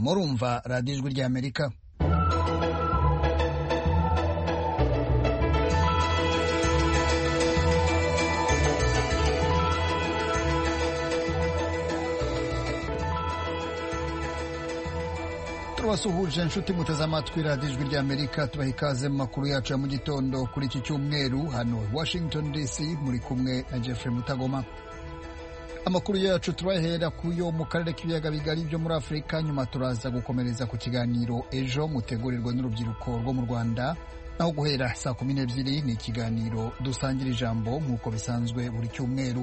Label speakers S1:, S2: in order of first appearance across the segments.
S1: murumva radiyo ijwi ry'Amerika. Turabasuhuje inshuti muteze amatwi radiyo ijwi ry'Amerika, tubaha ikaze mu makuru yacu ya mu gitondo kuri iki cyumweru hano Washington DC, muri kumwe na Jeffrey Mutagoma. Amakuru yacu turahera kuyo mu karere k'ibiyaga bigari byo muri Afurika, nyuma turaza gukomereza ku kiganiro ejo mutegurirwa n'urubyiruko rwo mu Rwanda, naho guhera saa 12 ni ikiganiro dusangira ijambo nk'uko bisanzwe buri cyumweru.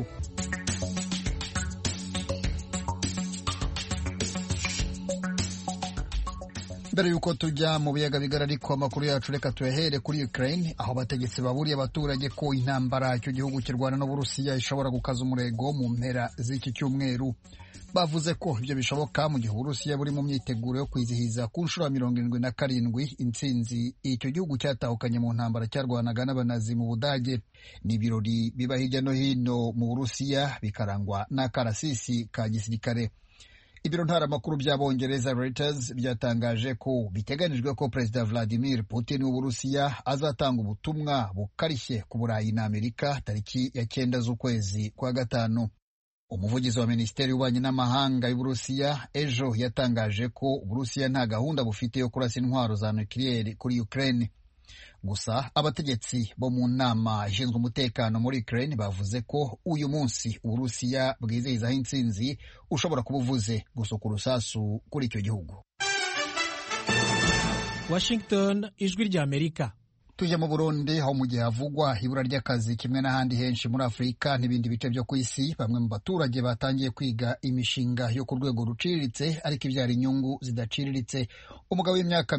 S1: Mbere yuko tujya mu biyaga bigari ariko amakuru yacu reka tuyahere kuri Ukraine, aho abategetsi baburiye abaturage ko intambara icyo gihugu kirwana n'Uburusiya ishobora gukaza umurego mu mpera z'iki cyumweru. Bavuze ko ibyo bishoboka mu gihe Uburusiya buri mu myiteguro yo kwizihiza ku nshuro 77 intsinzi icyo gihugu cyatahukanye mu ntambara cyarwanaga n'abanazi mu Budage. Ni ibirori biba hirya no hino mu Burusiya bikarangwa n'akarasisi ka gisirikare. Ibiro ntaramakuru by'Abongereza Reuters byatangaje ko biteganijwe ko Perezida Vladimir Putin w'Uburusiya azatanga ubutumwa bukarishye ku Burayi na Amerika tariki ya 9 z'ukwezi kwa gatanu. Umuvugizi wa Minisiteri y'Ububanyi n'Amahanga y'Uburusiya ejo yatangaje ko Uburusiya nta gahunda bufite yo kurasa intwaro za nucleaire kuri Ukraine. Gusa abategetsi bo mu nama ishinzwe umutekano muri Ukraine bavuze ko uyu munsi Uburusiya bwizihizaho intsinzi ushobora kuba uvuze gusuka urusasu kuri icyo gihugu.
S2: Washington, ijwi ry'Amerika.
S1: Tujya mu Burundi, aho mu gihe havugwa ibura ry'akazi kimwe n'ahandi henshi muri Afurika n'ibindi bice byo ku isi, bamwe mu baturage batangiye kwiga imishinga yo ku rwego ruciriritse ariko ibyara inyungu zidaciriritse. Umugabo w'imyaka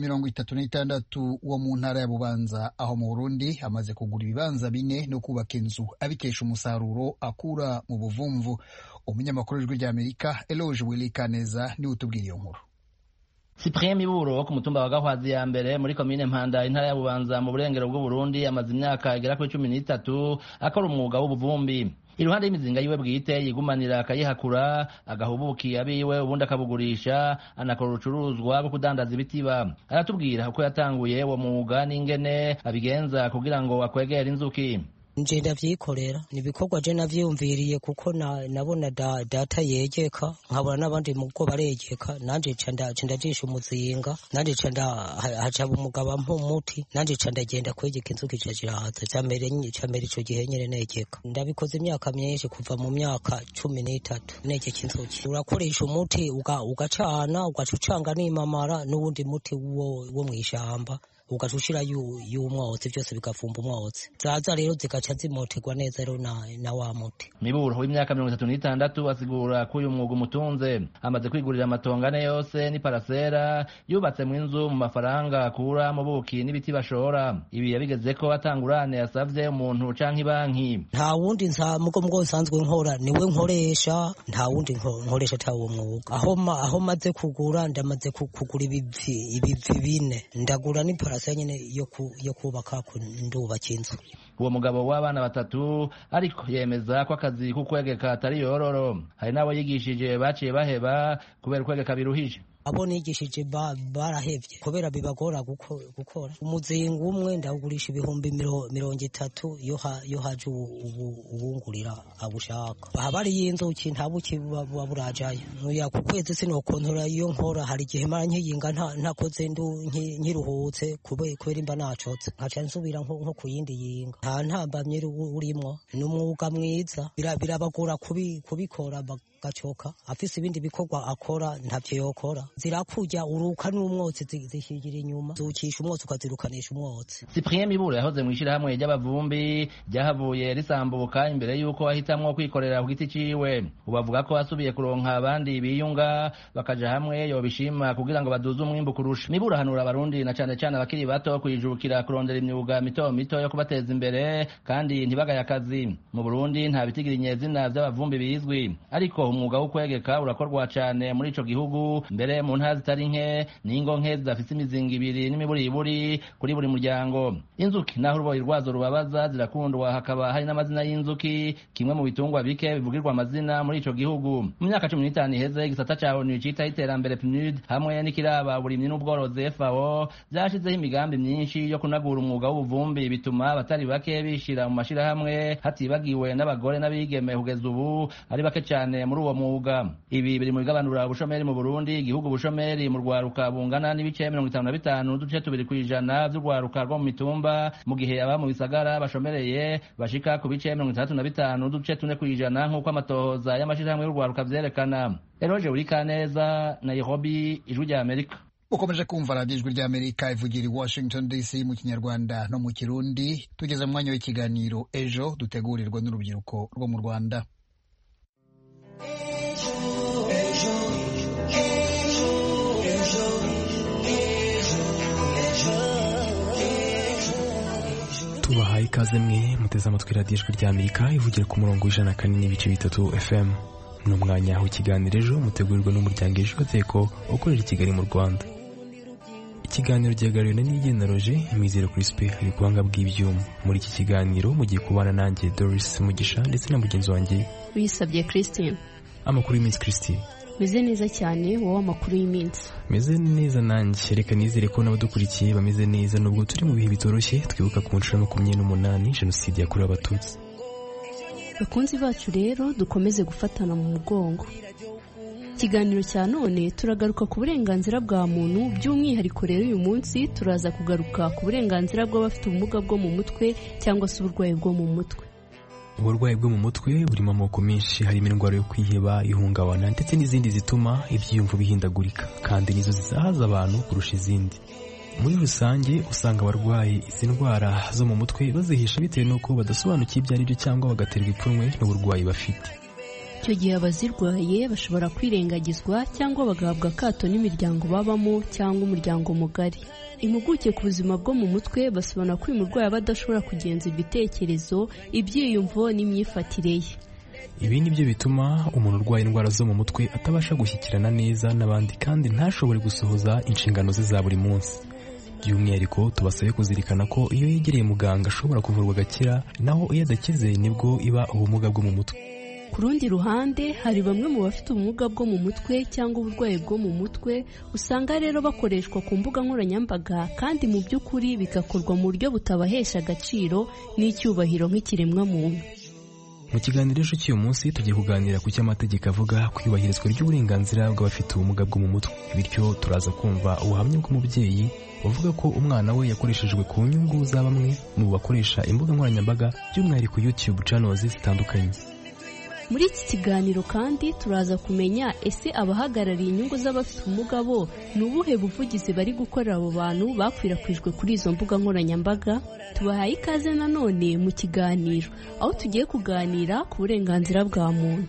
S1: 36 wo mu ntara ya Bubanza aho mu Burundi amaze kugura ibibanza 4 no kubaka inzu abikesha umusaruro akura mu buvumvu. Umunyamakuru w'ijwi ry'Amerika Eloge Wilikaneza niwe utubwira iyo nkuru.
S3: Cyprien Miburo wo ku mutumba wa Gahwazi ya mbere muri komine Mpanda intara ya Bubanza mu burengero bw'u Burundi amaze imyaka igera kuri 13 akora umwuga w'ubuvumbi. Iruhande y'imizinga yiwe bwite yigumanira akayihakura agahubuki abiwe ubundi akabugurisha, anakora urucuruzwa rwo kudandaza ibitiba. Aratubwira uko yatanguye uwo mwuga n'ingene abigenza kugira ngo akwegere inzuki.
S4: Nje ndavyikorera ni ibikorwa je navyumviriye kuko nabona data yegeka nkabona n'abandi mugo baregeka, nanje ndajisha umuzinga, nanje haca umugaba mpumuti, nanje ndagenda kwegeka inzuki cyahaza camere ico gihe nyene negeka. Ndabikoze imyaka myinshi kuva mu myaka 13 negeka inzuki. Urakoresha umuti ugacana ugacucanga n'imamara n'ubundi muti wo mwishamba ugacushira y'umwotsi byose bigafumba umwotsi, zaza rero zigaca zimoterwa neza rero na wa muti.
S3: Miburo w'imyaka 36 asigura ko uyu mwuga umutunze, amaze kwigurira amatongane yose ni parasera, yubatse mu inzu mu mafaranga akura mu buki n'ibiti bashora. Ibi yabigeze ko atangurane yasavye umuntu canke banki.
S4: Nta wundi mugo nsanzwe nkora niwe nkoresha, nta wundi nkoresha tawo mwuga. Aho maze kugura ndamaze kugura ibivi 4 ndagura ni parasera nyene yo kubaka ndubaka inzu.
S3: Uwo mugabo w'abana 3 ariko yemeza ko akazi kukwegeka atari yororo. Hari nabo yigishije baciye baheba kubera kwegeka biruhije.
S4: Abo nigishije barahevye kubera bibagora gukora. Umuzinga umwe ndawugurisha ibihumbi 30 yo haje ubungurira abushaka. Bahabari y'inzuki ntabuki baburajayo. Nuya ku kwezi sinokontora iyo nkora, hari gihe mara nkiyinga ntakoze nkiruhutse kubera imba nacotse. Nkaca nsubira nko kuyindi yinga. Nta ntambamye urimo, n'umwuga mwiza. Birabagora kubikora gacoka. Afise ibindi bikorwa akora ntavyo yokora. Zirakurya uruka n'umwotsi zishigira inyuma, zukisha umwotsi ukazirukanisha umwotsi.
S3: Cyprien Miburo yahoze mwishira hamwe ry'abavumbi ryahavuye risambuka imbere yuko ahitamwo kwikorera ku giti ciwe. Ubavuga ko asubiye kuronka abandi biyunga bakaja hamwe yobishima kugira ngo baduze umwimbu kurusha. Miburo hanura abarundi na cane cane abakiri bato kwijukira kurondera imyuga mito yo kubateza imbere kandi ntibagaye akazi. Mu Burundi nta bitigira inyezina vy'abavumbi bizwi, ariko umwuga wo kwegeka urakorwa cyane muri ico gihugu, mbere mu ntara zitari nke n'ingo nke zidafite imizinga ibiri n'imiburiburi kuri buri muryango. Inzuki naho uruboyi rwazo rubabaza zirakundwa, hakaba hari n'amazina y'inzuki, kimwe mu bitungwa bike bivugirwa amazina muri ico gihugu. Mu myaka 15 iheze igisata ca ONU cita iterambere PNUD hamwe n'ikiraba uburimyi n'ubworozi FAO byashizeho imigambi myinshi yo kunagura umwuga w'ubuvumbi, bituma abatari bake bishira mu mashirahamwe hatibagiwe n'abagore n'abigeme kugeza ubu ari bake cyane muri uwo mwuga. Ibi biri mu bigabanura ubushomeri mu Burundi, igihugu ubushomeri mu rwaruka bungana n'ibice 55 duce 2% by'urwaruka rwo mu mitumba, mu gihe aba mu bisagara bashomereye bashika ku bice 65 duce 4% nk'uko amatohoza y'amashirahamwe y'urwaruka vyerekana. Eroje Urikaneza, Nairobi, Ijwi rya Amerika.
S1: Ukomeje kumva radiyo Ijwi rya Amerika ivugira i Washington DC mu Kinyarwanda no mu Kirundi. Tugeze mu mwanya w'ikiganiro ejo dutegurirwa n'urubyiruko rwo mu Rwanda.
S5: Tubahaye ikaze mwe muteze amatwi radiyo Ijwi rya Amerika ivugira ku murongo w'104.3 FM. Ni umwanya aho ikiganiro ejo mutegurirwa n'umuryango Ejo Gateko ukorera i Kigali mu Rwanda. Ikiganiro gihagariwe na Nigena Roger, Mizero Crispin ari ku buhanga bw'ibyuma. Muri iki kiganiro mugiye kubana nanjye Doris Mugisha ndetse na mugenzi wanjye
S6: Wisabye Christine.
S5: Amakuru y'iminsi Christine.
S6: Meze neza cyane, wowe amakuru y'iminsi?
S5: Meze neza nanjye, reka nizere ko n'abadukurikiye bameze neza nubwo turi mu bihe bitoroshye, twibuka ku nshuro ya 28 Jenoside yakorewe Abatutsi.
S6: Bakunzi bacu rero dukomeze gufatana mu mugongo. Ikiganiro cya none turagaruka ku burenganzira bwa muntu, by'umwihariko rero uyu munsi turaza kugaruka ku burenganzira bw'abafite ubumuga bwo mu mutwe cyangwa se uburwayi bwo mu mutwe.
S5: Uburwayi bwo mu mutwe burimo amoko menshi, harimo indwara yo kwiheba, ihungabana ndetse n'izindi zituma ibyiyumvo bihindagurika, kandi nizo zizahaza abantu kurusha izindi. Muri rusange usanga abarwayi izi ndwara zo mu mutwe bazihisha bitewe n'uko badasobanukiye ibyo ari byo cyangwa bagaterwa ipfunwe n'uburwayi bafite.
S6: Icyo gihe abazirwaye bashobora kwirengagizwa cyangwa bagahabwa akato n'imiryango babamo cyangwa umuryango mugari. Impuguke ku buzima bwo mu mutwe basobanura ko uyu murwayi aba adashobora kugenza ibitekerezo, ibyiyumvo n'imyifatire ye.
S5: Ibi ni byo bituma umuntu urwaye indwara zo mu mutwe atabasha gushyikirana neza n'abandi kandi ntashobore gusohoza inshingano ze za buri munsi. By'umwihariko tubasabe kuzirikana ko iyo yegereye muganga ashobora kuvurwa agakira, naho iyo adakize nibwo iba ubumuga bwo mu mutwe.
S6: Ku rundi ruhande hari bamwe mu bafite ubumuga bwo mu mutwe cyangwa uburwayi bwo mu mutwe usanga rero bakoreshwa ku mbuga nkoranyambaga, kandi mu by'ukuri bigakorwa mu buryo butabahesha agaciro n'icyubahiro nk'ikiremwa muntu.
S5: Mu kiganiro ejo cy'uyu munsi tugiye kuganira ku cy'amategeko avuga ku iyubahirizwa ry'uburenganzira bw'abafite ubumuga bwo mu mutwe. Bityo turaza kumva ubuhamya bw'umubyeyi uvuga ko umwana we yakoreshejwe ku nyungu za bamwe mu bakoresha imbuga nkoranyambaga, by'umwihariko YouTube channels zitandukanye.
S6: Muri iki kiganiro kandi turaza kumenya ese abahagarariye inyungu z'abafite ubumuga bo ni ubuhe buvugizi bari gukorera abo bantu bakwirakwijwe kuri izo mbuga nkoranyambaga. Tubahaye ikaze nanone mu kiganiro aho tugiye kuganira ku burenganzira bwa muntu.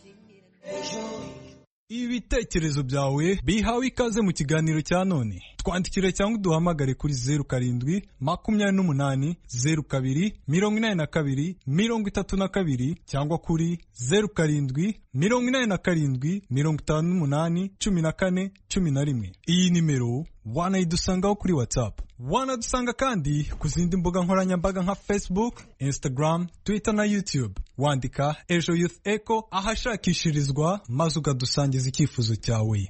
S7: Ibitekerezo byawe bihawe ikaze mu kiganiro cya none. Twandikire cyangwa duhamagare kuri 07 28 02 82 32 cyangwa kuri 07 87 58 14 11. Iyi nimero wanayidusangaho kuri WhatsApp. Wanadusanga kandi ku zindi mbuga nkoranyambaga nka Facebook, Instagram, Twitter na YouTube. Wandika Ejo Youth Echo ahashakishirizwa maze ukadusangiza icyifuzo cyawe.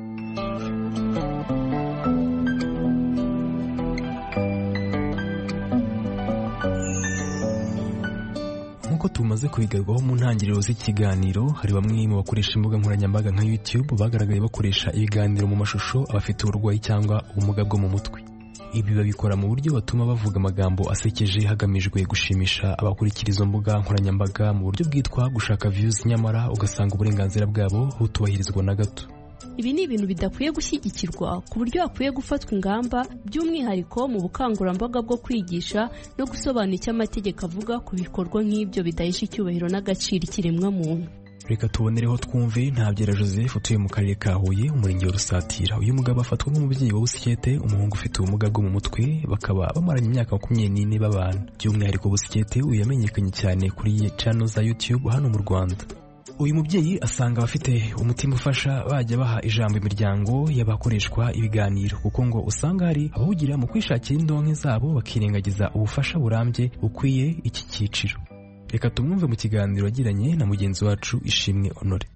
S5: Nk'uko tumaze kubigarwaho mu ntangiriro z'ikiganiro, hari bamwe mu bakoresha imbuga nkoranyambaga nka YouTube bagaragaye bakoresha ibiganiro mu mashusho abafite uburwayi cyangwa ubumuga bwo mu mutwe. Ibi babikora mu buryo batuma bavuga amagambo asekeje hagamijwe gushimisha abakurikira izo mbuga nkoranyambaga mu buryo bwitwa gushaka views, nyamara ugasanga uburenganzira bwabo butubahirizwa na gato.
S6: Ibi ni ibintu bidakwiye gushyigikirwa, ku buryo hakwiye gufatwa ingamba, by'umwihariko mu bukangurambaga bwo kwigisha no gusobanura icyo amategeko avuga ku bikorwa nk'ibyo bidahesha icyubahiro n'agaciro ikiremwa muntu.
S5: Reka tubonereho twumve Ntabyera Joseph utuye mu karere ka Huye, umurenge wa Rusatira. Uyu mugabo afatwa nk'umubyeyi wa Busikete, umuhungu ufite ubumuga bwo mu mutwe, bakaba bamaranye imyaka 24 babana. By'umwihariko Busikete uyu yamenyekanye cyane kuri channel za YouTube hano mu Rwanda. uyu mubyeyi asanga abafite umutima ufasha bajya baha ijambo imiryango y'abakoreshwa ibiganiro kuko ngo usanga hari abawugira mu kwishakira indonke zabo bakirengagiza ubufasha burambye bukwiye iki cyiciro. Reka tumwumve mu kiganiro yagiranye na mugenzi wacu Ishimwe Honore.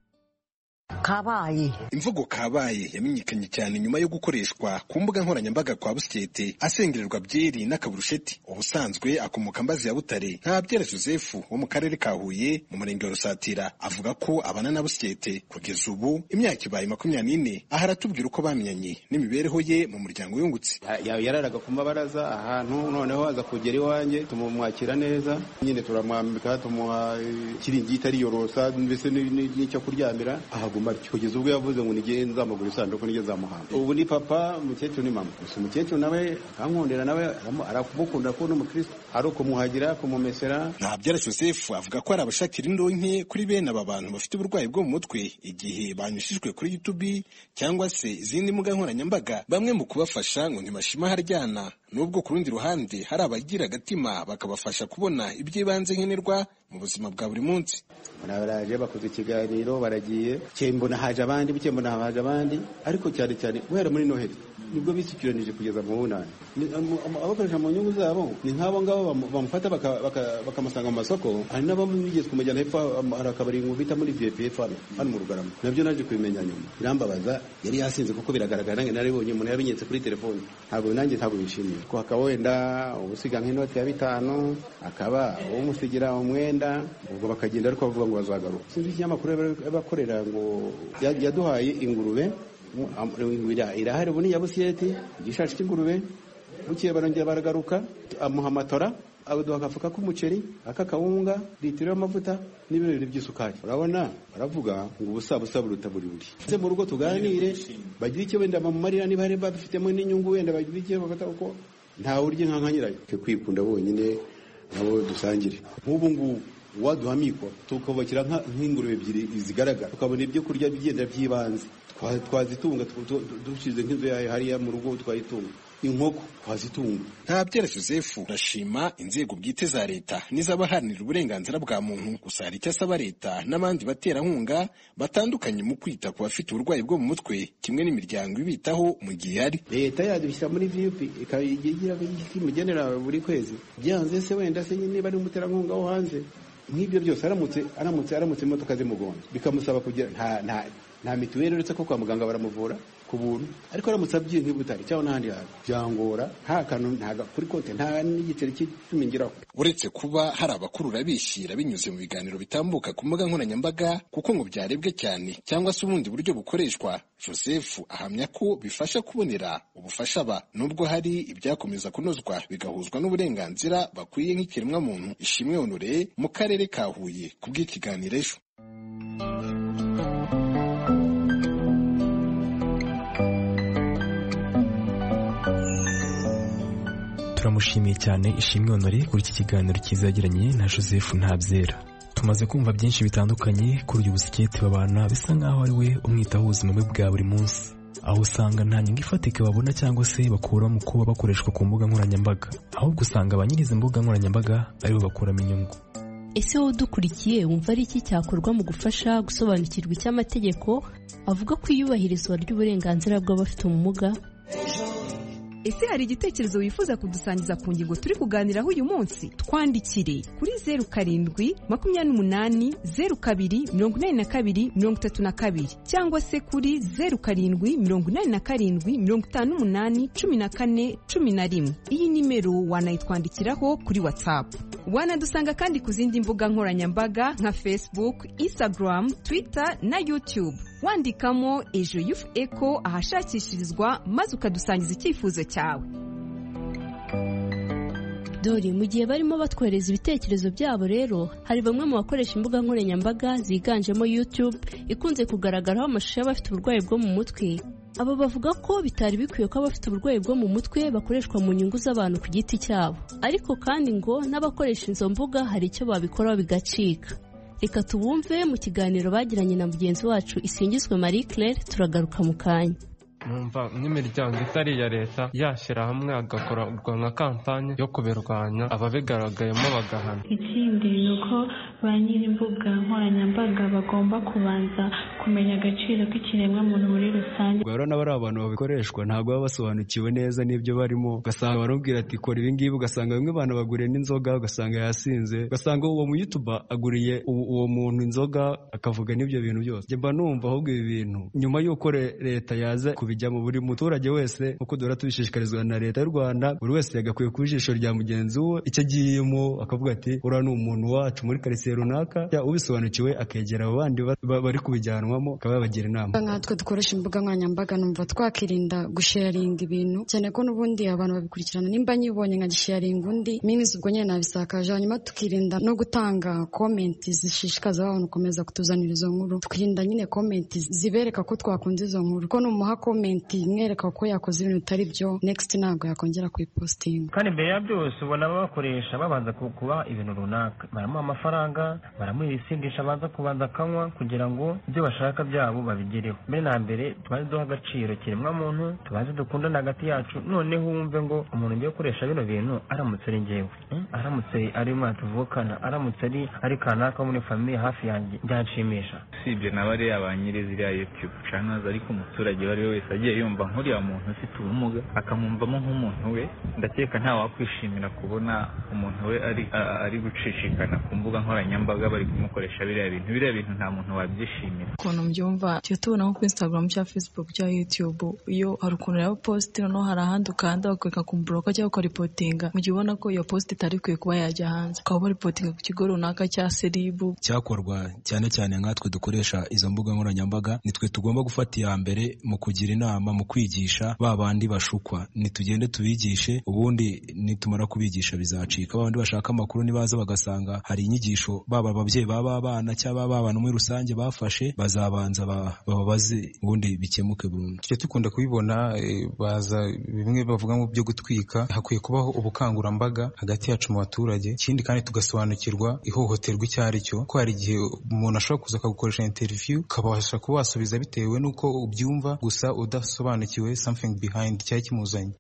S8: Kabaye.
S9: Imvugo kabaye yamenyekanye cyane nyuma yo gukoreshwa ku mbuga nkoranyambaga kwa Busyete asengererwa byeri n'akaburusheti. Ubusanzwe akomoka Mbazi ya Butare. Ntabyera Joseph wo mu karere ka Huye mu murenge wa Rusatira avuga ko abana na Busyete kugeza ubu imyaka ibaye 24. Aha aratubwira uko bamenyanye n'imibereho ye mu muryango yungutse.
S10: Yararaga ku mabaraza ahantu noneho aza kugera iwanjye tumumwakira neza nyine turamwambika tumuha kiringiti ari yorosa mbese n'icyo kuryamira ahaguma kugeza ubwo yavuze ngo nige nzamugura isanduku nige zamuhamba. Ubu ni papa, umukecuru ni mama. Gusa umukecuru nawe akankundira nawe arakubukunda ko n'umukristo ari ukumuhagira kumumesera.
S9: Ntabyera Joseph avuga ko ari abashakira indonke kuri bene aba bantu bafite uburwayi bwo mu mutwe igihe banyushijwe kuri YouTube cyangwa se izindi mbuga nkoranyambaga. Bamwe mu kubafasha ngo ntibashima haryana, nubwo ku rundi ruhande hari abagira agatima bakabafasha kubona iby'ibanze nkenerwa mu buzima bwa buri munsi.
S10: Baraje bakoze ikiganiro baragiye cyembona haje abandi bikembona haje abandi ariko cyane cyane guhera muri Noheli nibwo bisukiranije kugeza mu bunani. Abakoresha mu nyungu zabo ni nk'abo ngabo bamufata bakamusanga mu masoko. Hari n'abamwigeze kumujyana hepfo hari akabari ngo bita muri VPF hano mu Rugarama. Nabyo naje kubimenya nyuma. Birambabaza yari yasinze kuko biragaragara nange naribonye umuntu yabinyetse kuri telefone. Ntabwo bishimiye ko hakaba wenda ubusiga nk'inoti ya 5 akaba umusigira umwenda ubwo bakagenda ariko bavuga ngo bazagaruka. Sinzi ikinyamakuru bakorera ngo yaduhaye ingurube irahari ubu ni ya Busyete igishashi cy'ingurube bukiye barongera baragaruka amuha amatora abaduha agafuka k'umuceri akakawunga litiro y'amavuta n'ibirori by'isukari. Urabona baravuga ngo ubusa buruta buri. Mu rugo tuganire bagira icyo wenda bamumarira niba hari babifitemo n'inyungu wenda bagira icyo bafata uko nta urye nka nyirayo kwikunda bonyine nabo dusangire. Nk'ubu ngubu waduha mikoro tukubakira nk'ingurube ebyiri zigaragara tukabona ibyo kurya bigenda by'ibanze twazitunga dushize nk'inzu hariya mu rugo twayitunga inkoko twazitunga.
S9: Ntabyera Joseph urashima inzego bwite za leta n'iz'abaharanira uburenganzira bwa muntu gusa hari icyo asaba leta n'abandi baterankunga batandukanye mu kwita ku bafite uburwayi bwo mu mutwe kimwe n'imiryango ibitaho mu gihe hari.
S10: Leta yadushyira muri VIP ikayigira imugenera buri kwezi byanze se wenda se niba ari umuterankunga wo hanze nk'ibyo byose aramutse imodoka zimugonze bikamusaba kugira nta mituweli uretse ko kwa muganga baramuvura ku buntu ariko aramutse abyiye nk'ibutari cyangwa n'ahandi hantu byangora nta kantu ntaga kuri konti nta n'igiceri cy'imingiraho.
S9: Uretse kuba hari abakurura bishyira binyuze mu biganiro bitambuka ku mbuga nkoranyambaga kuko ngo byarebwe cyane cyangwa se ubundi buryo bukoreshwa, Joseph ahamya ko bifasha kubonera ubufasha nubwo hari ibyakomeza kunozwa bigahuzwa n'uburenganzira bakwiye nk'ikiremwa muntu. Ishimwe Honore mu karere ka Huye kubw'ikiganiro ejo.
S5: Turamushimiye cyane Ishimwe Honore kuri iki kiganiro cyiza yagiranye na Joseph Ntabyera. Tumaze kumva byinshi bitandukanye kuri uyu Busyete babana bisa nkaho ari we umwitaho ubuzima bwe bwa buri munsi, aho usanga nta nyungu ifatika babona cyangwa se bakura mu kuba bakoreshwa ku mbuga nkoranyambaga, ahubwo usanga abanyiriza imbuga nkoranyambaga aribo bakuramo inyungu.
S6: Ese wowe udukurikiye wumva ari iki cyakorwa mu gufasha gusobanukirwa icy'amategeko avuga ko iyubahirizwa ry'uburenganzira bw'abafite ubumuga?
S11: Ese hari igitekerezo wifuza kudusangiza ku ngingo turi kuganiraho uyu munsi? Twandikire kuri 0728024232 cyangwa se kuri 0787581411. Iyi nimero wanayitwandikiraho kuri WhatsApp. Wanadusanga kandi ku zindi mbuga nkoranyambaga nka Facebook, Instagram, Twitter na YouTube. Wandikamo Ejo Youth Echo ahashakishirizwa maze ukadusangiza icyifuzo cyawe.
S6: Dore mu gihe barimo batwohereza ibitekerezo byabo rero hari bamwe mu bakoresha imbuga nkoranyambaga ziganjemo YouTube ikunze kugaragaraho amashusho y'abafite uburwayi bwo mu mutwe. Abo bavuga ko bitari bikwiye ko abafite uburwayi bwo mu mutwe bakoreshwa mu nyungu z'abantu ku giti cyabo, ariko kandi ngo n'abakoresha izo mbuga hari icyo babikoraho bigacika. Reka tubumve mu kiganiro bagiranye na mugenzi wacu Isingizwe Marie Claire. Turagaruka mu kanya.
S12: Numva nk'imiryango itari iya leta yashyira hamwe agakorwa nka kampanye yo kubirwanya ababigaragayemo bagahana.
S13: Ikindi ni uko ba nyir'imbuga nkoranyambaga bagomba kubanza kumenya agaciro k'ikiremwa muntu muri rusange.
S14: Urabona bari abantu babikoreshwa ntabwo baba basobanukiwe neza n'ibyo barimo, ugasanga barabwira ati kora ibi ngibi, ugasanga bamwe bana baguriye n'inzoga, ugasanga yasinze, ugasanga uwo mu YouTuber aguriye uwo muntu inzoga akavuga n'ibyo bintu byose. Njye mba numva ahubwo ibi bintu nyuma y'uko leta yaza kubijyamo, buri muturage wese uko duhora tubishishikarizwa na leta y'u Rwanda, buri wese yagakwiye ku ijisho rya mugenzi we icyo agiyemo, akavuga ati uriya ni umuntu wacu muri karitsiye runaka, ubisobanukiwe akegera abo bandi bari kubijyanwamo akaba yabagira inama.
S15: Nkatwe dukoresha imbuga nkoranyambaga numva twakirinda gusharinga ibintu cyane ko n'ubundi abantu babikurikirana, nimba nyibonye nka gisharinga undi means ubwo nyine nabisakaje, hanyuma tukirinda no gutanga comment zishishikaza abantu komeza kutuzanira izo nkuru, tukirinda nyine comment zibereka ko twakunze izo nkuru, ko numuha comment mwereka ko yakoze ibintu bitari byo next ntabwo yakongera kuyiposting.
S16: Kandi mbere ya byose ubona bakoresha babanza kuba ibintu runaka, baramuha amafaranga, baramuha ibisindisha abanza kubanza akanywa kugira ngo ibyo bashaka byabo babigereho. Mbere na mbere tubanze duha agaciro kiremwa muntu, tubanze dukundana hagati yacu, noneho wumve ngo umuntu ngiye gukoresha bino bintu aramutse ari njyewe, aramutse ari umwana tuvukana, aramutse ari kanaka muri famiye hafi yanjye byanshimisha.
S17: Sibyo nabari abanyire ziriya YouTube channels, ariko umuturage wari wese agiye yumva nk'uriya muntu ufite ubumuga akamwumvamo nk'umuntu we, ndakeka nta wakwishimira kubona umuntu we ari gucishikana ku mbuga nkoranyambaga bari kumukoresha biriya bintu nta muntu wabyishimira.
S18: Ukuntu mbyumva cyo tubona nko kuri Instagram cya Facebook cya YouTube, iyo hari ukuntu ya post no hari ahandi ukanda bakwereka kumbloka cyangwa ko reportinga, mu gihe ubona ko iyo post itari kwiye kuba yajya hanze, ukaba reportinga ku kigo runaka cya seribu.
S5: Cyakorwa cyane cyane nkatwe dukoresha izo mbuga nkoranyambaga, nitwe tugomba gufata iya mbere mu kugira inama, mu kwigisha ba bandi bashukwa, nitugende tubigishe, ubundi nitumara kubigisha bizacika. Ba bandi bashaka amakuru nibaza bagasanga hari inyigisho baba ababyeyi baba abana cyangwa babana muri rusange bafashe, bazabanza bababaze ubundi bikemuke burundu.
S19: Tujya dukunda kubibona baza bimwe bavuga mu byo gutwika, hakwiye kubaho ubukangurambaga hagati yacu mu baturage, ikindi kandi tugasobanukirwa ihohoterwa icyo ari cyo, ko hari igihe umuntu ashobora kuza akagukoresha interview ukabasha kuba wasubiza bitewe n'uko ubyumva, gusa udasobanukiwe something behind cyari kimuzanye.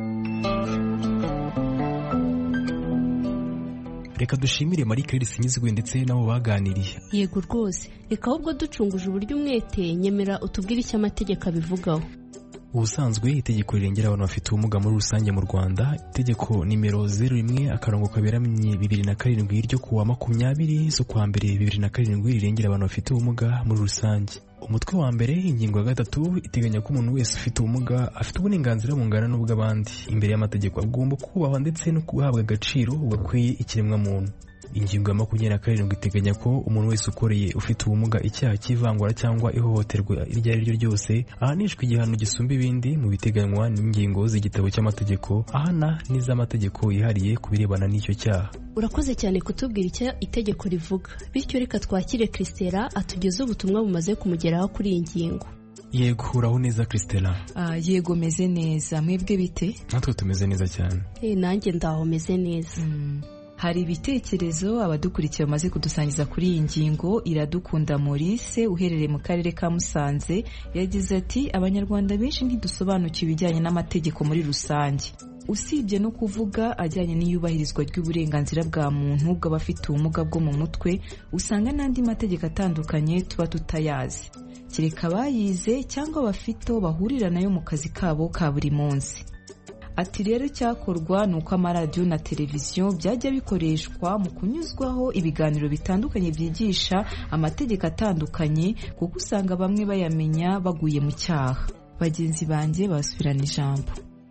S5: Reka dushimire Marie Claire Sinyizwe ndetse nabo baganiriye.
S6: Yego rwose, reka ahubwo ducunguje uburyo umwete, nyemera utubwire icyo amategeko abivugaho.
S5: Ubusanzwe itegeko rirengera abantu bafite ubumuga muri rusange mu Rwanda, itegeko nimero 01/2007 ryo kuwa 20 z'ukwa mbere 2007 rirengera abantu bafite ubumuga muri rusange. Umutwe wa mbere ingingo ya 3 iteganya ko umuntu wese ufite ubumuga afite uburenganzira bungana n'ubw'abandi imbere y'amategeko, agomba kubahwa ndetse no guhabwa agaciro gakwiye ikiremwa muntu. Ingingo ya 27 iteganya ko umuntu wese ukoreye ufite ubumuga icyaha cy'ivangura cyangwa ihohoterwa iryo ari ryo ryose ahanishwa igihano gisumba ibindi mu biteganywa n'ingingo z'igitabo cy'amategeko ahana n'iz'amategeko yihariye ku birebana n'icyo cyaha.
S6: Urakoze cyane kutubwira icyo itegeko rivuga, bityo reka twakire Christella atugeze ubutumwa bumaze kumugeraho kuri iyi ngingo.
S5: Yego, uraho neza Christella?
S18: Yego meze neza, mwebwe bite?
S5: Natwe tumeze neza cyane.
S6: Nanjye ndaho meze neza.
S18: Hari ibitekerezo abadukurikiye bamaze kudusangiza kuri iyi ngingo. Iradukunda Maurice uherereye mu karere ka Musanze yagize ati abanyarwanda benshi ntidusobanukiwe ibijyanye n'amategeko muri rusange, usibye no kuvuga ajyanye n'iyubahirizwa ry'uburenganzira bwa muntu bw'abafite ubumuga bwo mu mutwe, usanga n'andi mategeko atandukanye tuba tutayazi, kereka abayize cyangwa abafite bahurira nayo mu kazi kabo ka buri munsi. Ati rero cyakorwa ni uko amaradiyo na televiziyo byajya bikoreshwa mu kunyuzwaho ibiganiro bitandukanye byigisha amategeko atandukanye, kuko usanga bamwe bayamenya baguye mu cyaha. Bagenzi banjye basubirana ijambo.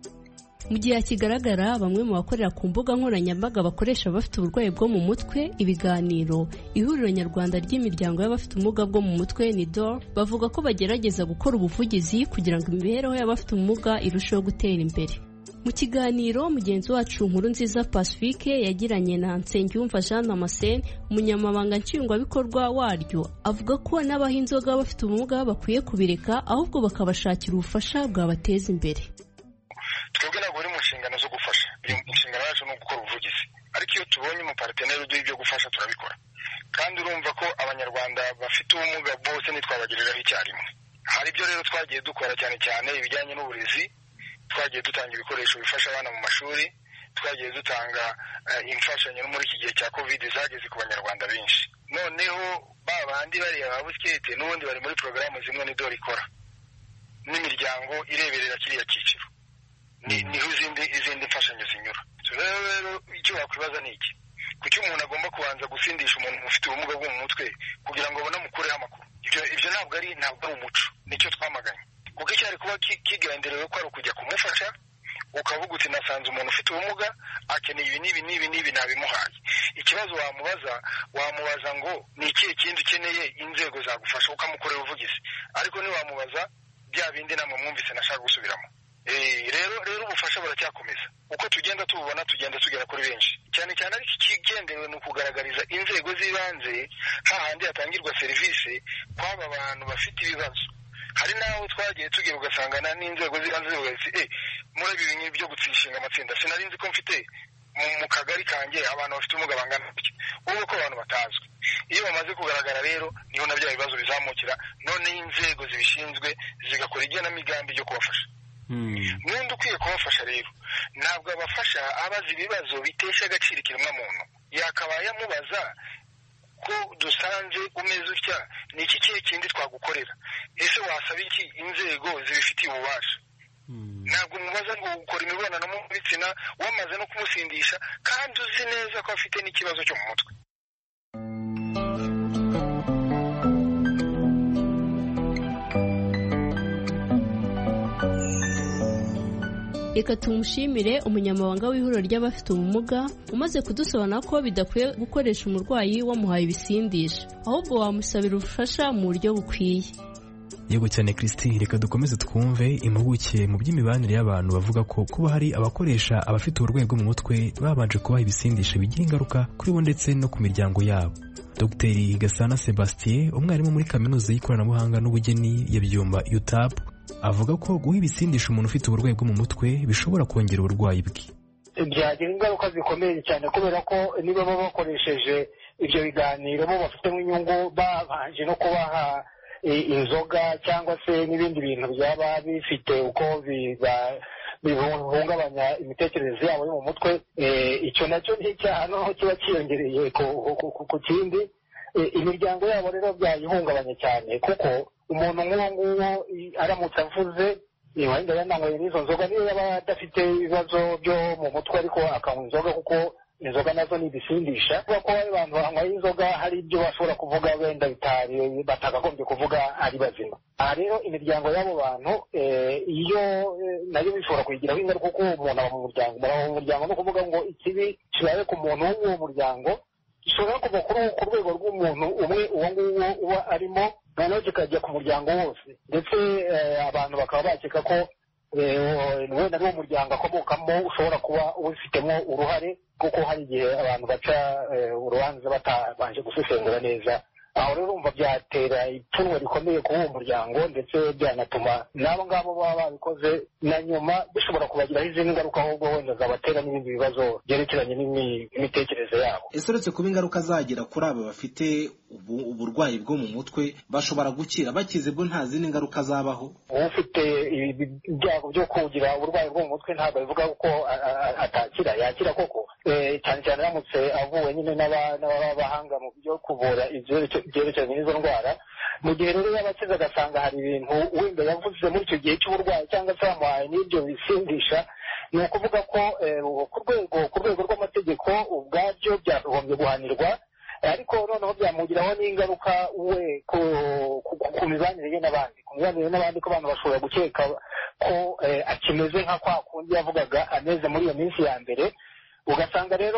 S6: Mu gihe kigaragara bamwe mu bakorera ku mbuga nkoranyambaga bakoresha abafite uburwayi bwo mu mutwe ibiganiro, ihuriro nyarwanda ry'imiryango y'abafite ubumuga bwo mu mutwe NIDOR bavuga ko bagerageza gukora ubuvugizi kugira ngo imibereho y'abafite ubumuga irusheho gutera imbere. Mu kiganiro mugenzi wacu Nkurunziza Pacifique yagiranye na Nsengiyumva Jean Damascene, umunyamabanga nshingwabikorwa waryo, avuga ko n'abaha inzoga bafite ubumuga bakwiye kubireka ahubwo bakabashakira ubufasha bwabateza imbere.
S20: Twebwe ntabwo bari mu nshingano zo gufasha, inshingano yacu ni ugukora ubuvugizi, ariko iyo tubonye umuparteneri uduha ibyo gufasha turabikora, kandi urumva ko abanyarwanda bafite ubumuga bose ntitwabagereraho icyarimwe. Hari ibyo rero twagiye dukora cyane cyane ibijyanye n'uburezi, twagiye dutanga ibikoresho bifasha abana mu mashuri, twagiye dutanga imfashanyo no muri iki gihe cya covid zageze ku banyarwanda benshi. noneho ba bandi bariya ba busikete n'ubundi bari muri porogaramu zimwe n'idore ikora n'imiryango ireberera kiriya cyiciro niho izindi mfashanyo zinyura. Rero icyo wakwibaza ni iki, kuki umuntu agomba kubanza gusindisha umuntu ufite ubumuga bwo mu mutwe kugira ngo abone amukureho amakuru? Ibyo ntabwo ari umuco, nicyo twamaganye, kuko icyari kuba kigenderewe ko ari ukujya kumufasha ukavuga uti nasanze umuntu ufite ubumuga akeneye ibi n'ibi nabimuhaye. Ikibazo wamubaza ngo ni ikihe kindi ukeneye inzego zagufasha ukamukorera ubuvugizi, ariko ntiwamubaza bya bindi namwe mwumvise nashaka gusubiramo. Rero ubufasha buracyakomeza, uko tugenda tububona tugenda tugera kuri benshi, cyane cyane ariko ikigendewe ni ukugaragariza inzego z'ibanze hahandi hatangirwa serivisi kw'aba bantu bafite ibibazo. Hari n'aho twagiye tugera ugasangana n'inzego z'ibanze zivuga ziti muri ibi byo gutsishinga amatsinda sinari nzi ko mfite mu kagari kanjye abantu bafite ubumuga bangana gutya, ubwo ko abantu batazwi. Iyo bamaze kugaragara rero niho na bya bibazo bizamukira, noneho inzego zibishinzwe zigakora igenamigambi ryo kubafasha. N'undi ukwiye kubafasha rero ntabwo abafasha abaza ibibazo bitesha agaciro ikiremwamuntu, yakabaye amubaza ko dusanze umeze utya ni iki kihe kindi twagukorera, ese wasaba iki inzego zibifitiye ububasha. Ntabwo umubaza ngo ukora imibonano mpuzabitsina wamaze no kumusindisha kandi uzi neza ko afite n'ikibazo cyo mu mutwe.
S6: Reka tumushimire umunyamabanga w'ihuriro ry'abafite ubumuga umaze kudusobanura ko bidakwiye gukoresha umurwayi wamuhaye ibisindisha, ahubwo wamusabira ubufasha mu buryo bukwiye.
S5: Yego cyane Christine, reka dukomeze twumve impuguke mu by'imibanire y'abantu bavuga ko kuba hari abakoresha abafite uburwayi bwo mu mutwe babanje kubaha ibisindisha bigira ingaruka kuri bo ndetse no ku miryango yabo. Dr Gasana Sebastien, umwarimu muri kaminuza y'ikoranabuhanga n'ubugeni ya Byumba UTAP, avuga ko guha ibisindisha umuntu ufite uburwayi bwo mu mutwe bishobora kongera uburwayi bwe.
S21: Byagira ingaruka zikomeye cyane kubera ko niba baba bakoresheje ibyo biganiro bo bafitemo inyungu, babanje no kubaha inzoga cyangwa se n'ibindi bintu byaba bifite uko bihungabanya imitekerereze yabo yo mu mutwe, icyo nacyo ni icyaha noneho kiba cyiyongereye ku kindi. Imiryango yabo rero byayihungabanya cyane, kuko umuntu nk'uwo nguwo aramutse avuze wenda yananyweye n'izo nzoga, niyo yaba adafite ibibazo byo mu mutwe ariko akanywa inzoga, kuko inzoga nazo ni ibisindisha, kuko ko abantu banyweye inzoga hari ibyo bashobora kuvuga wenda batagagombye kuvuga ari bazima. Aha rero imiryango y'abo bantu iyo nayo bishobora kuyigiraho ingaruka, kuko umuntu aba mu muryango no kuvuga ngo ikibi kibaye ku muntu w'uwo muryango gishobora kuva ku rwego rw'umuntu umwe uwo nguwo uba arimo, noneho kikajya ku muryango wose, ndetse abantu bakaba bakeka ko wenda n'uwo muryango akomokamo ushobora kuba ubifitemo uruhare, kuko hari igihe abantu baca urubanza batabanje gusesengura neza. Aho rero urumva byatera ipfunwe rikomeye kuri uwo muryango, ndetse byanatuma n'abo ngabo baba babikoze na nyuma bishobora kubagiraho izindi ngaruka, ahubwo wenda zabatera n'ibindi bibazo byerekeranye n'imitekerereze yabo.
S22: Ese uretse kuba ingaruka zagira kuri abo bafite uburwayi bwo mu mutwe bashobora gukira, bakize bwo nta zindi ngaruka zabaho?
S21: Ufite ibyago byo kugira uburwayi bwo mu mutwe ntabwo bivuga ko atakira, yakira koko, cyane cyane aramutse avuwe nyine n'abahanga mu byo kuvura ibyerekeranye n'izo ndwara. Mu gihe rero yabakize agasanga hari ibintu wenda yavuze muri icyo gihe cy'uburwayi cyangwa se bamuhaye n'ibyo bisindisha, ni ukuvuga ko ku rwego rw'amategeko ubwabyo byakagombye guhanirwa, ariko noneho byamugiraho n'ingaruka we ku mibanire ye n'abandi, ko abantu bashobora gukeka ko akimeze nka kwa kundi yavugaga ameze muri iyo minsi ya mbere. Ugasanga rero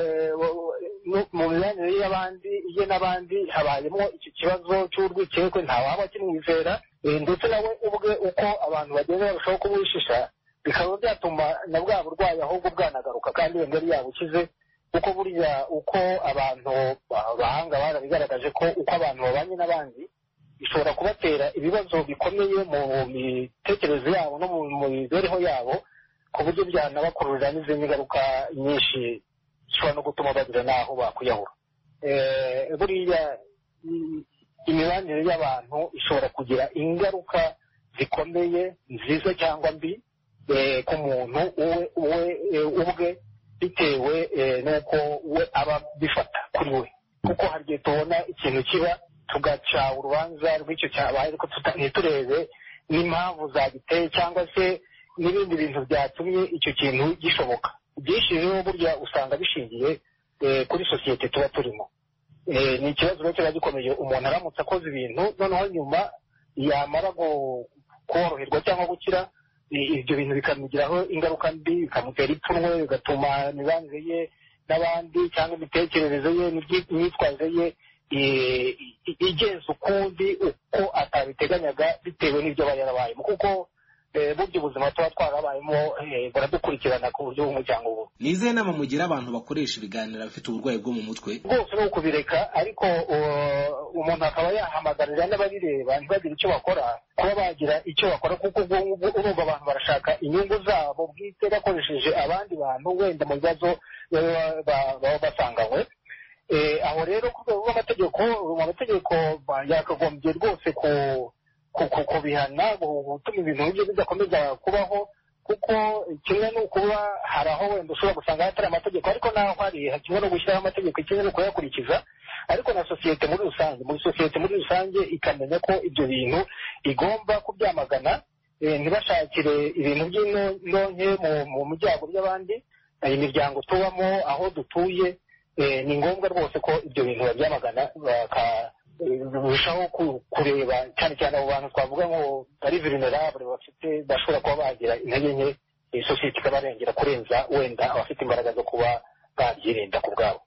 S21: mu mibanire ye n'abandi habayemo icyo kibazo cy'urwikekwe, ntawaba akimwizera, ndetse nawe ubwe uko abantu bagenda barushaho kubuhishisha, bikaba byatuma na bwa burwayi ahubwo bwanagaruka kandi wenda yari yabukize, kuko burya uko abantu bahanga barabigaragaje ko uko abantu babanye n'abandi bishobora kubatera ibibazo bikomeye mu mitekerereze yabo no mu mibereho yabo, ku buryo byanabakururira n'izindi ngaruka nyinshi zishobora no gutuma bagira n'aho bakwiyahura. Buriya imibanire y'abantu ishobora kugira ingaruka zikomeye, nziza cyangwa mbi, ku muntu ubwe bitewe n'uko we aba bifata kuri we. kuko hari igihe tubona ikintu kiba tugaca urubanza rw'icyo cyabaye ariko ntiturebe n'impamvu zagiteye cyangwa se n'ibindi bintu byatumye icyo kintu gishoboka. byinshi rero burya usanga bishingiye kuri sosiyete tuba turimo. Ni ikibazo rero kiba gikomeye umuntu aramutse akoze ibintu noneho nyuma yamara koroherwa cyangwa gukira ibyo bintu bikamugiraho ingaruka mbi, bikamutera ipfunwe, bigatuma imibanire ye n'abandi cyangwa imitekerereze ye n'imyitwarire ye igenza ukundi uko atabiteganyaga bitewe n'ibyo aba yarabayemo, kuko burya ubuzima tuba twarabayemo buradukurikirana ku buryo bw'umuryango ubu.
S22: Ni izihe nama mugira abantu bakoresha ibiganiro bafite uburwayi bwo mu mutwe?
S21: Rwose ni ukubireka, ariko umuntu akaba yahamagarira n'ababireba ntibagire icyo bakora kuba bagira icyo bakora, kuko urumva abantu barashaka inyungu zabo bwite bakoresheje abandi bantu wenda mu bibazo baba basanganywe. Aho rero ku rwego rw'amategeko, amategeko yakagombye rwose kubihana, gutuma ibintu nk'ibyo bidakomeza kubaho, kuko kimwe ni ukuba hari aho wenda ushobora gusanga hatari amategeko, ariko naho hari kimwe no gushyiraho amategeko, kimwe no kuyakurikiza, ariko na sosiyete muri rusange ikamenya ko ibyo bintu igomba kubyamagana, ntibashakire ibintu by'indonke mu byago by'abandi. Imiryango tubamo, aho dutuye, ni ngombwa rwose ko ibyo bintu babyamagana, birushaho kureba cyane cyane abo bantu twavuga ngo bari vulnerable, bashobora kuba bagira intege nke, sosiyete ikabarengera kurenza wenda abafite imbaraga zo kuba babyirinda ku bwabo.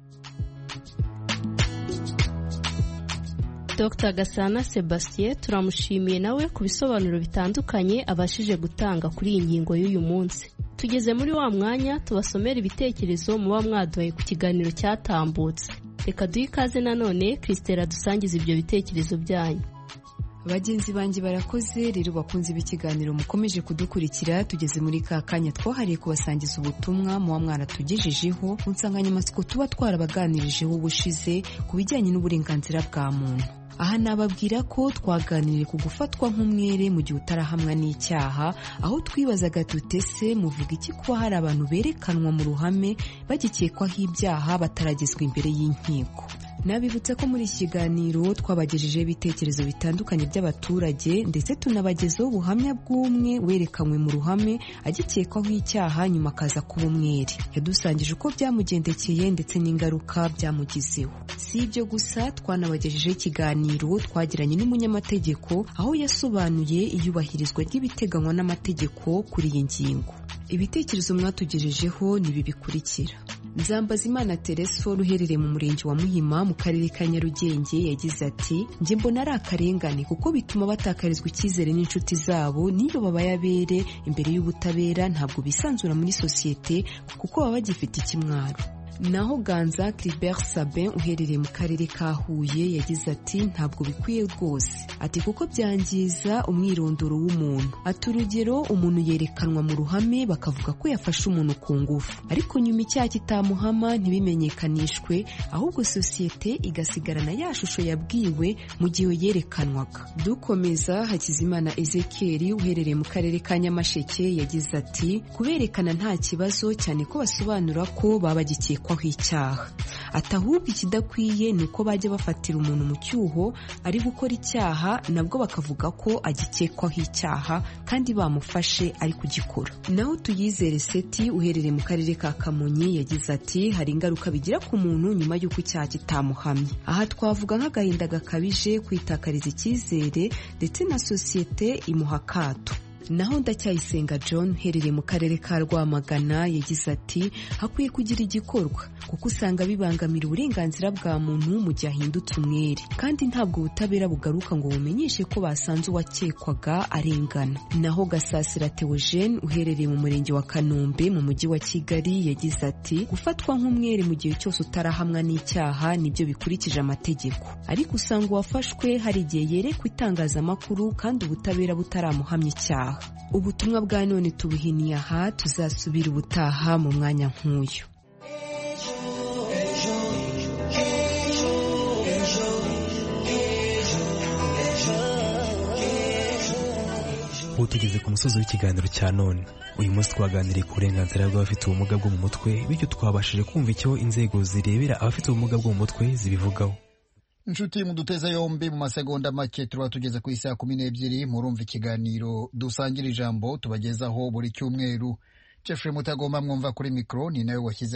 S6: Dr Gasana Sebastien turamushimiye nawe ku bisobanuro bitandukanye abashije gutanga kuri iyi ngingo y'uyu munsi. Tugeze muri wa mwanya tubasomera ibitekerezo muba mwaduhaye ku kiganiro cyatambutse. Reka duhe ikaze nanone Christella dusangiza ibyo bitekerezo byanyu.
S11: Bagenzi banjye barakoze rero bakunze ikiganiro mukomeje kudukurikira. Tugeze muri ka kanya twahariye kubasangiza ubutumwa muba mwaratugejejeho ku nsanganyamatsiko tuba twarabaganirijeho ubushize ku bijyanye n'uburenganzira bwa muntu. Aha nababwira ko twaganiriye ku gufatwa nk'umwere mu gihe utarahamwa n'icyaha, aho twibazaga tutese muvuga iki kuba hari abantu berekanwa mu ruhame bagikekwaho ibyaha bataragezwa imbere y'inkiko. Nabibutsa ko muri iki kiganiro twabagejejeho ibitekerezo bitandukanye by'abaturage, ndetse tunabagezaho ubuhamya bw'umwe werekanywe mu ruhame agikekwaho icyaha nyuma akaza kuba umwere. Yadusangije uko byamugendekeye ndetse n'ingaruka byamugizeho. Si ibyo gusa, twanabagejejeho ikiganiro twagiranye n'umunyamategeko, aho yasobanuye iyubahirizwa ry'ibiteganywa n'amategeko kuri iyi ngingo. Ibitekerezo mwatugejejeho ni ibi bikurikira. Nzambazimana Tereso uherereye mu murenge wa Muhima mu karere ka Nyarugenge yagize ati njye mbona ari akarengane kuko bituma batakarizwa icyizere n'inshuti zabo, niyo babaye abere imbere y'ubutabera ntabwo bisanzura muri sosiyete kuko baba bagifite ikimwaro. Naho Ganza Clibert Sabin uherereye mu karere ka Huye yagize ati ntabwo bikwiye rwose, ati kuko byangiza umwirondoro w'umuntu. Ati urugero, umuntu yerekanwa mu ruhame bakavuga ko yafashe umuntu ku ngufu, ariko nyuma icyaha kitamuhama ntibimenyekanishwe, ahubwo sosiyete igasigarana ya shusho yabwiwe mu gihe yerekanwaga. Dukomeza, Hakizimana Ezekiel uherereye mu karere ka Nyamasheke yagize ati kuberekana nta kibazo, cyane ko basobanura ko baba bagikekwa icyaha. Ati ahubwo ikidakwiye ni uko bajya bafatira umuntu mu cyuho ari gukora icyaha nabwo bakavuga ko agikekwaho icyaha kandi bamufashe ari kugikora. Naho Tuyizere Seti uherereye mu karere ka Kamonyi yagize ati hari ingaruka bigira ku muntu nyuma y'uko icyaha kitamuhamye. Aha twavuga nk'agahinda gakabije, kwitakariza icyizere ndetse na sosiyete imuha akato. Naho Ndacyayisenga John herereye mu karere ka Rwamagana yagize ati hakwiye kugira igikorwa kuko usanga bibangamira uburenganzira bwa muntu mu gihe ahindutse umwere, kandi ntabwo ubutabera bugaruka ngo bumenyeshe ko basanze uwakekwaga arengana. Naho Gasasira Theogene uherereye mu murenge wa Kanombe mu mujyi wa Kigali yagize ati gufatwa nk'umwere mu gihe cyose utarahamwa n'icyaha nibyo bikurikije amategeko, ariko usanga uwafashwe hari igihe yerekwa itangazamakuru kandi ubutabera butaramuhamya icyaha. Ubutumwa bwa none tubuhiniye aha, tuzasubira ubutaha mu mwanya nk'uyu.
S5: ubu tugeze ku musozi w'ikiganiro cya none. Uyu munsi twaganiriye ku burenganzira bw'abafite ubumuga bwo mu mutwe, bityo twabashije kumva icyo inzego zirebera abafite ubumuga bwo mu mutwe zibivugaho.
S1: Inshuti muduteza yombi, mu masegonda make tuba tugeze ku isaha 12 murumva ikiganiro dusangira ijambo tubagezaho buri cyumweru. Jeffrey Mutagomba mwumva kuri mikro, ni nawe washyize